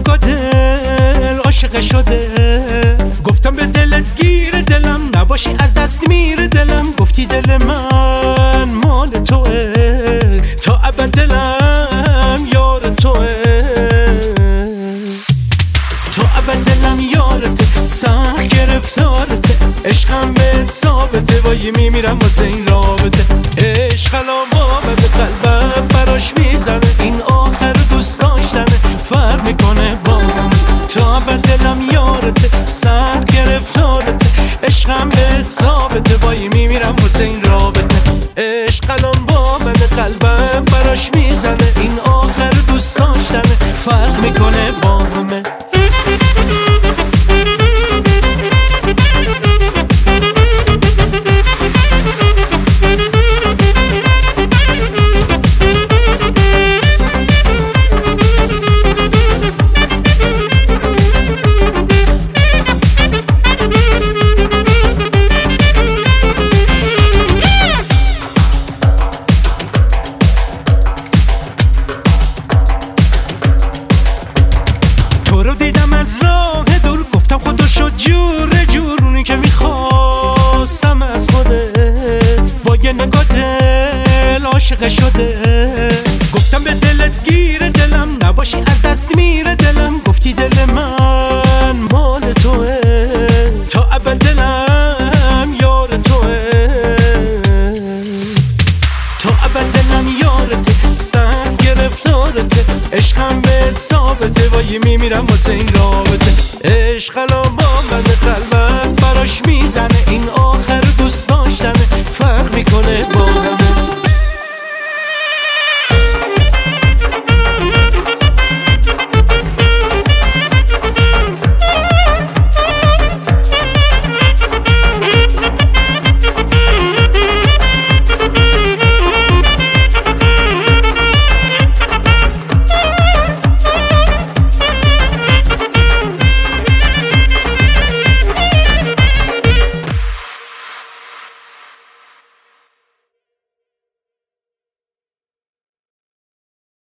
نگاه دل عاشق شده. گفتم به دلت گیر دلم، نباشی از دست میره دلم. گفتی دل من مال توه، تا ابد دلم یار توه. تا ابد دلم یارته، سخت گرفتارته. عشقم بهت ثابته، وای میمیرم واسه این رابطه. عشق علامه به قلبم براش میزنه، این آخر دوست داشتنه فرق میکنه با من. تا ابد دلم یارته، سخت گرفتارته. عشقم بهت ثابته، وای میمیرم واسه این رابطه. عشق علامه به قلبم براش میزنه، این آخر دوست داشتنه فرق میکنه با همه. دیدم از راه دور، گفتم خدا شد جور جورونی که میخواستم از خودت. با یه نگاه دل عاشق شده. گفتم به دلت گیر دلم، نباشی از دست میره دلم. گفتی دل من مال توه، تا ابد دلم یار توه. تا ابد دلم یارته، سخت گرفتارته. عشقم بهت ثابته، وای میمیرم واسه این رابطه. عشق علامه به قلبم براش میزنه، این آخر دوست داشتنه فرق میکنه با همه.